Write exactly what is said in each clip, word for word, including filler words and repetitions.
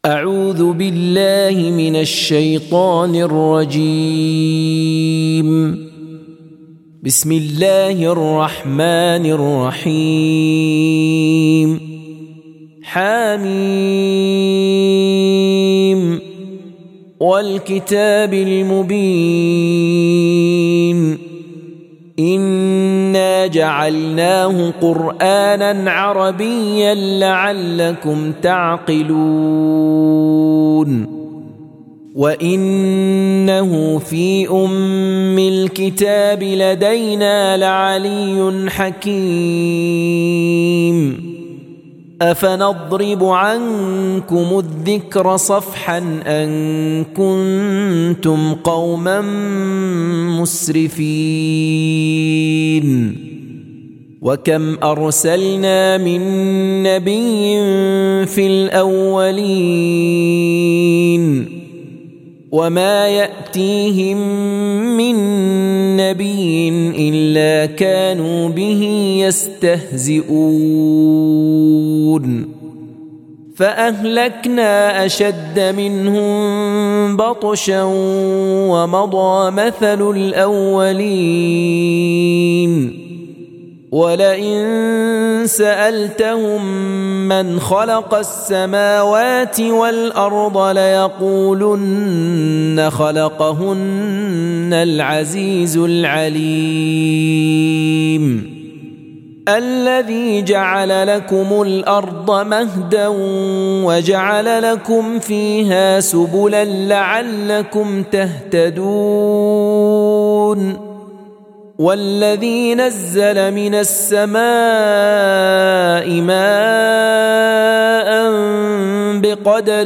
أعوذ بالله من الشيطان الرجيم. بسم الله الرحمن الرحيم. حميم والكتاب المبين إنا جعلناه قرآنا عربيا لعلكم تعقلون وإنه في أم الكتاب لدينا لعلي حكيم أفنضرب عنكم الذكر صفحا أن كنتم قوما مسرفين وكم أرسلنا من نبي في الأولين وما يأتيهم من نبي إلا كانوا به يستهزئون فأهلكنا أشد منهم بطشا ومضى مثل الأولين ولئن سألتهم من خلق السماوات والأرض ليقولن خلقهن العزيز العليم الذي جعل لكم الأرض مهدا وجعل لكم فيها سبلا لعلكم تهتدون والذي نزل من السماء ماء بقدر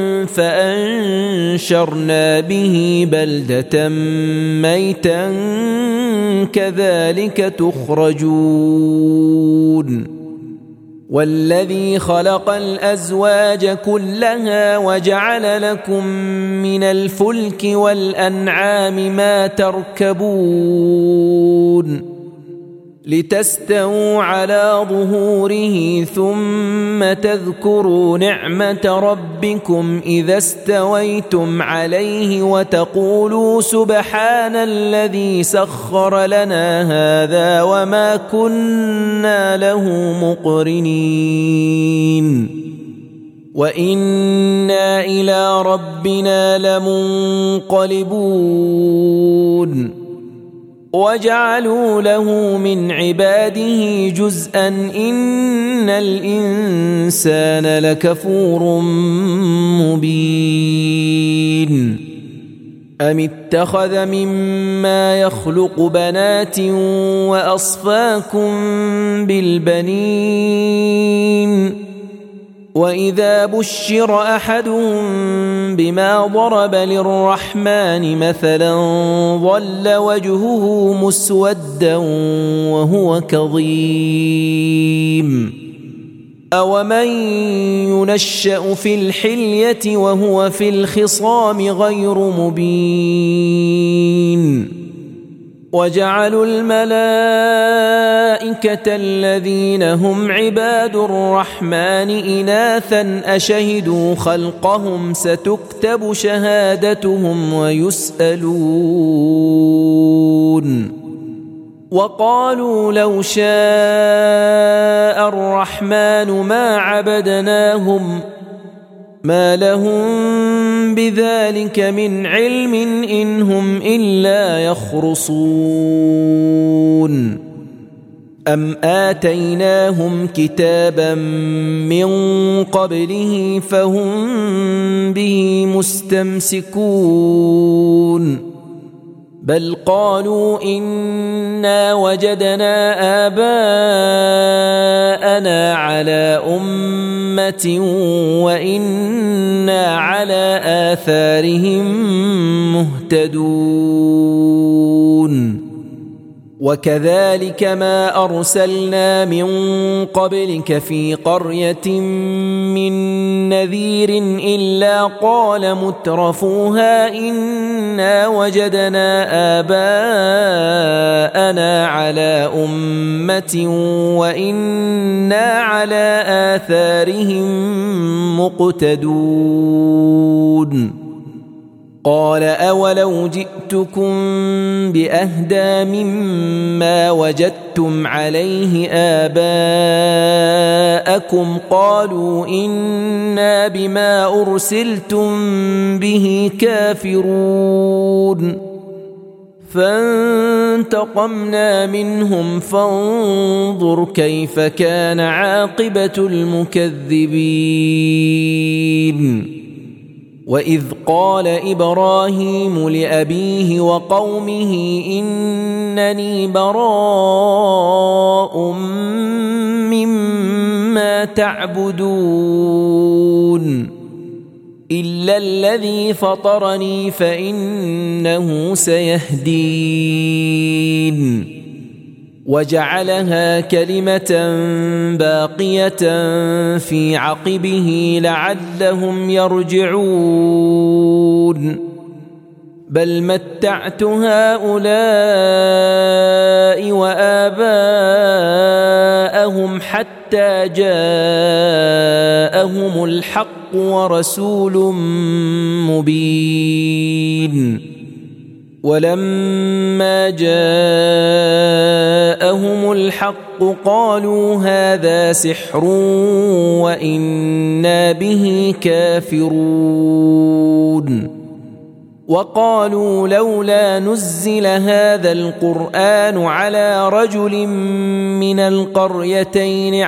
فأنشرنا به بلدة ميتا كذلك تخرجون والذي خلق الأزواج كلها وجعل لكم من الفلك والأنعام ما تركبون لتستووا على ظهوره ثم تذكروا نعمة ربكم إذا استويتم عليه وتقولوا سبحان الذي سخر لنا هذا وما كنا له مقرنين وإنا إلى ربنا لمنقلبون وجعلوا له من عباده جزءا إن الإنسان لكفور مبين أم اتخذ مما يخلق بنات وأصفاكم بالبنين وإذا بشر أحدهم بما ضرب للرحمن مثلا ظل وجهه مسودا وهو كظيم أومن ينشأ في الحلية وهو في الخصام غير مبين وجعلوا الملائكة الذين هم عباد الرحمن إناثا أشهدوا خلقهم ستكتب شهادتهم ويسألون وقالوا لو شاء الرحمن ما عبدناهم ما لهم بذلك من علم إن هم إلا يخرصون أم آتيناهم كتابا من قبله فهم به مستمسكون بل قالوا إنا وجدنا آباءنا على أمة وإنا على آثارهم مهتدون وكذلك ما أرسلنا من قبلك في قرية من نذير إلا قال مترفوها إنا وجدنا آباءنا على أمة وإنا على آثارهم مقتدون قال أولو جئتكم بأهدى مما وجدتم عليه آباءكم قالوا إنا بما أرسلتم به كافرون فانتقمنا منهم فانظر كيف كان عاقبة المكذبين وإذ قال إبراهيم لأبيه وقومه إنني براء مما تعبدون إلا الذي فطرني فإنه سيهدين وجعلها كلمة باقية في عقبه لعلهم يرجعون بل متعت هؤلاء وآباءهم حتى جاءهم الحق ورسول مبين ولما جاءهم الحق قالوا هذا سحر وإنا به كافرون وقالوا لولا نزل هذا القرآن على رجل من القريتين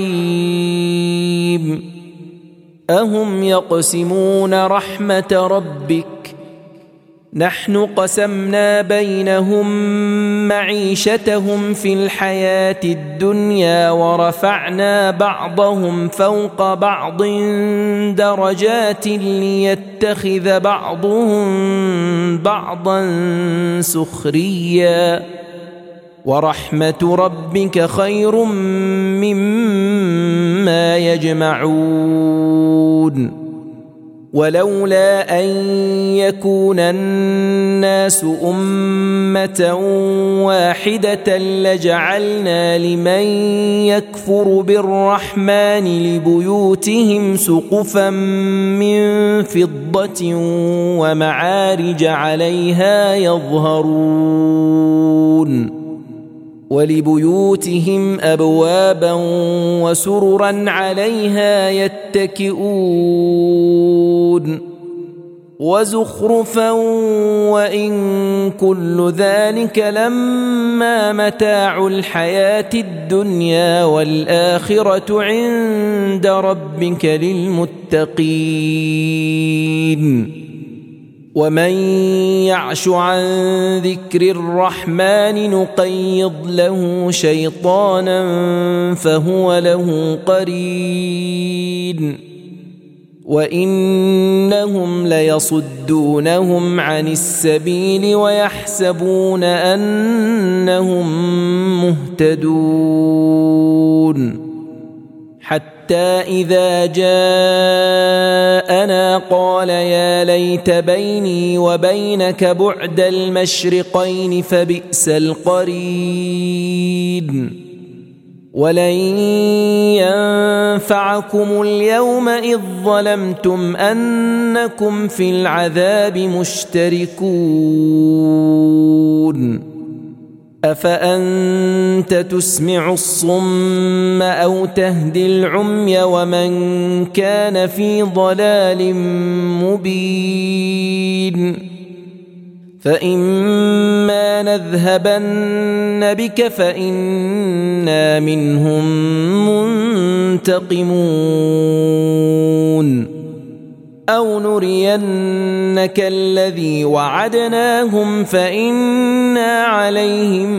عظيم أهم يقسمون رحمة ربك نحن قسمنا بينهم معيشتهم في الحياة الدنيا ورفعنا بعضهم فوق بعض درجات ليتخذ بعضهم بعضا سخريا ورحمة ربك خير مما يجمعون ولولا أن يكون الناس أمة واحدة لجعلنا لمن يكفر بالرحمن لبيوتهم سقفا من فضة ومعارج عليها يظهرون ولبيوتهم أبوابا وسررا عليها يتكئون وزخرفا وإن كل ذلك لما متاع الحياة الدنيا والآخرة عند ربك للمتقين ومن يعش عن ذكر الرحمن نقيض له شيطانا فهو له قرين وإنهم ليصدونهم عن السبيل ويحسبون أنهم مهتدون حتى إذا جاءنا قال يا ليت بيني وبينك بعد المشرقين فبئس القرين ولن ينفعكم اليوم إذ ظلمتم أنكم في العذاب مشتركون أفأنت تسمع الصم أو تهدي العمي ومن كان في ضلال مبين فإما نذهبن بك فإنا منهم منتقمون أو نرينك الذي وعدناهم فإنا عليهم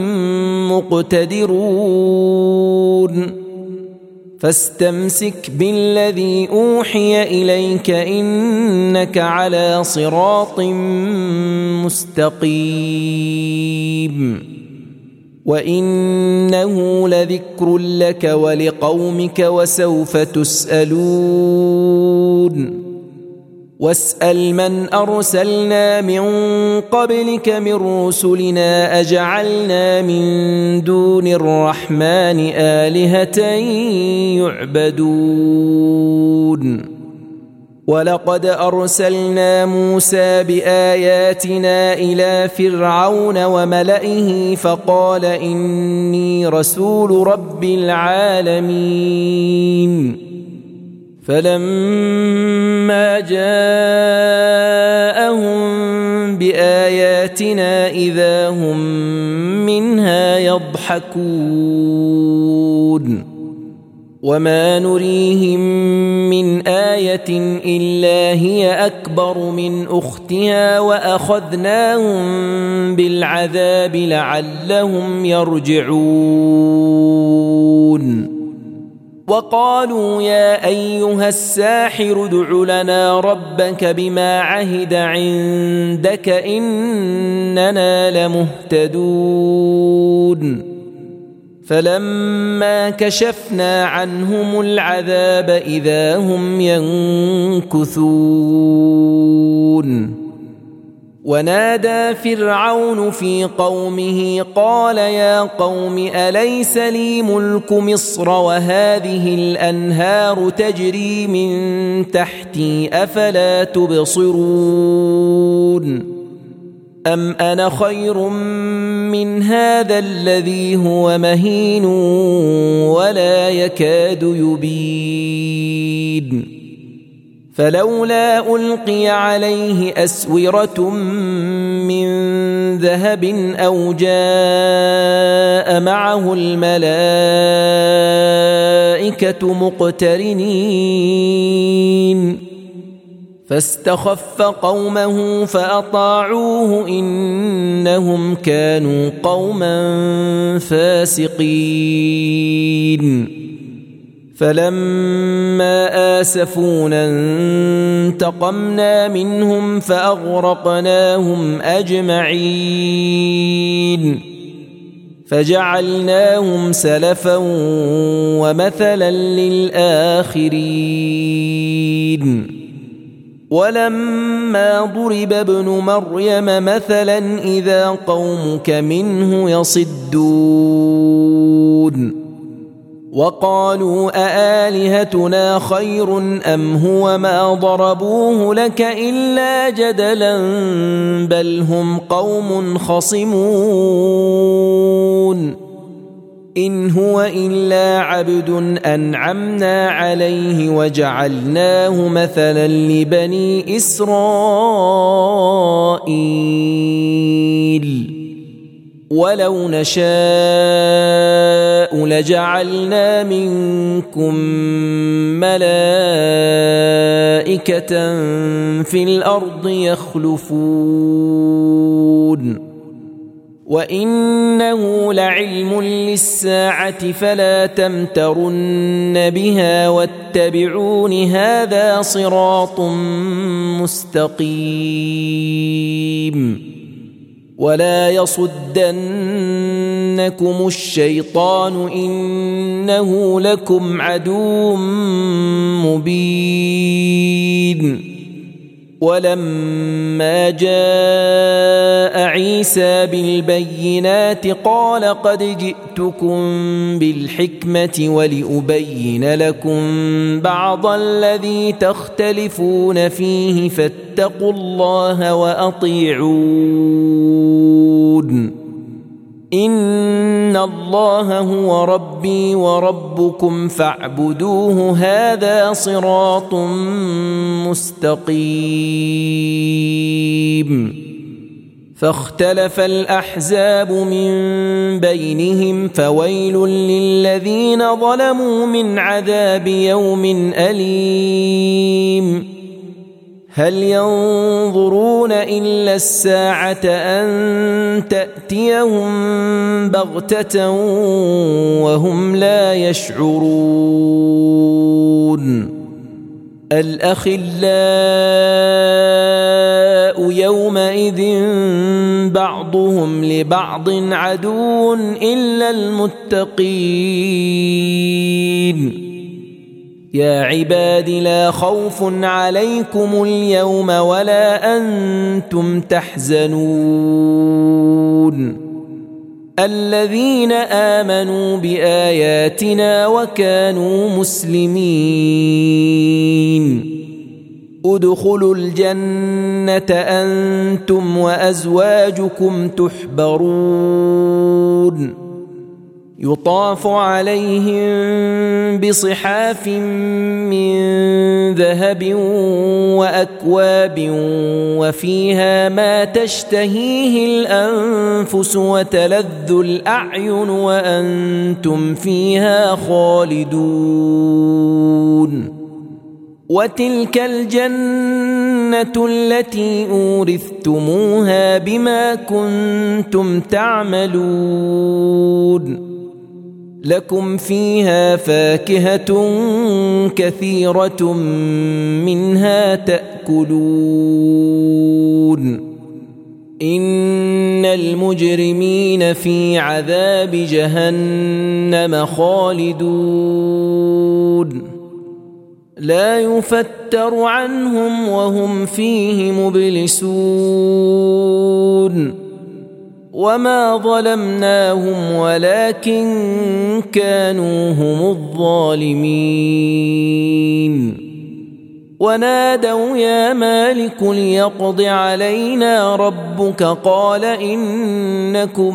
مقتدرون فاستمسك بالذي أوحي إليك إنك على صراط مستقيم وإنه لذكر لك ولقومك وسوف تسألون واسأل من أرسلنا من قبلك من رسلنا أجعلنا من دون الرحمن آلهة يعبدون ولقد أرسلنا موسى بآياتنا إلى فرعون وملئه فقال إني رسول رب العالمين فلما جاءهم بآياتنا إذا هم منها يضحكون وما نريهم من آية إلا هي أكبر من أختها وأخذناهم بالعذاب لعلهم يرجعون وقالوا يا أيها الساحر ادع لنا ربك بما عهد عندك إننا لمهتدون فلما كشفنا عنهم العذاب إذا هم ينكثون ونادى فرعون في قومه قال يا قوم أليس لي ملك مصر وهذه الأنهار تجري من تحتي أفلا تبصرون أم أنا خير من هذا الذي هو مهين ولا يكاد يبين فلولا ألقي عليه أسورة من ذهب أو جاء معه الملائكة مقترنين فاستخف قومه فأطاعوه إنهم كانوا قوما فاسقين فلما آسفونا انتقمنا منهم فأغرقناهم أجمعين فجعلناهم سلفا ومثلا للآخرين ولما ضرب ابن مريم مثلا إذا قومك منه يصدون وقالوا أآلهتنا خير أم هو ما ضربوه لك إلا جدلا بل هم قوم خصمون إن هو إلا عبد أنعمنا عليه وجعلناه مثلا لبني إسرائيل ولو نشاء لجعلنا منكم ملائكة في الأرض يخلفون وإنه لعلم للساعة فلا تمترن بها واتبعون هذا صراط مستقيم ولا يصدنكم الشيطان إنه لكم عدو مبين ولما جاء عيسى بالبينات قال قد جئتكم بالحكمة ولأبين لكم بعض الذي تختلفون فيه فاتقوا الله وأطيعون إن الله هو ربي وربكم فاعبدوه هذا صراط مستقيم فاختلف الأحزاب من بينهم فويل للذين ظلموا من عذاب يوم أليم هل ينظرون إلا الساعة أن تأتيهم بغتة وهم لا يشعرون الأخلاء يومئذ بعضهم بعضهم لبعض عدو إلا المتقين يا عباد لا خوف عليكم اليوم ولا أنتم تحزنون الذين آمنوا بآياتنا وكانوا مسلمين ادخلوا الجنة أنتم وأزواجكم تحبرون يطاف عليهم بصحاف من ذهب وأكواب وفيها ما تشتهيه الأنفس وتلذ الأعين وأنتم فيها خالدون وتلك الجنة التي أورثتموها بما كنتم تعملون لكم فيها فاكهة كثيرة منها تأكلون إن المجرمين في عذاب جهنم خالدون لا يفتر عنهم وهم فيه مبلسون وما ظلمناهم ولكن كانوا هم الظالمين ونادوا يا مالك ليقض علينا ربك قال إنكم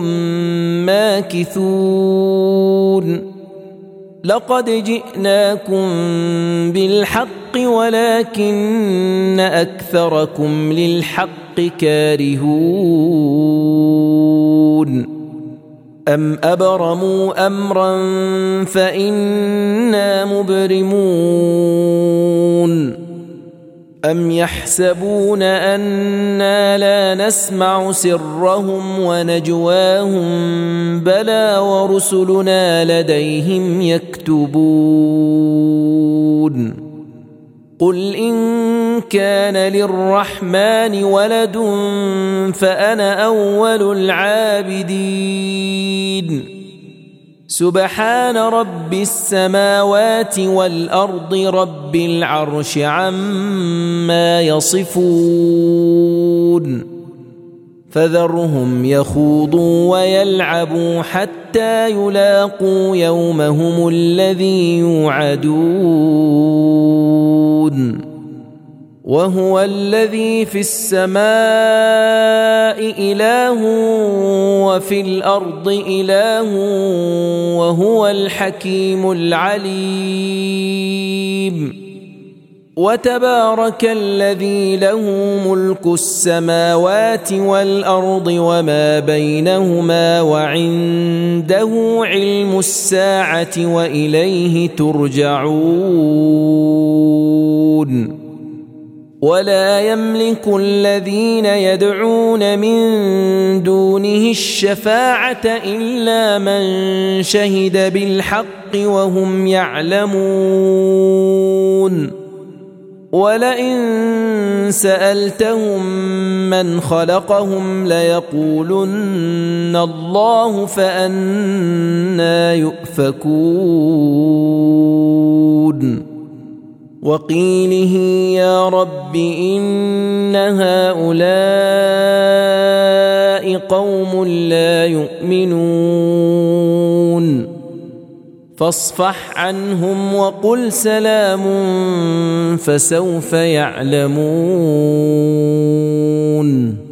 ماكثون لقد جئناكم بالحق ولكن أكثركم للحق كارهون أم أبرموا أمرا فإنا مبرمون أم يحسبون أنا لا نسمع سرهم ونجواهم بلى ورسلنا لديهم يكتبون قل إن كان للرحمن ولد فأنا أول العابدين سبحان رب السماوات والأرض رب العرش عما يصفون فذرهم يخوضوا ويلعبوا حتى يلاقوا يومهم الذي يوعدون وهو الذي في السماء إله وفي الأرض إله وهو الحكيم العليم وتبارك الذي له ملك السماوات والأرض وما بينهما وعنده علم الساعة وإليه ترجعون ولا يملك الذين يدعون من دونه الشفاعة إلا من شهد بالحق وهم يعلمون ولئن سألتهم من خلقهم ليقولن الله فأنى يؤفكون وقيله يا رب إن هؤلاء قوم لا يؤمنون فاصفح عنهم وقل سلام فسوف يعلمون.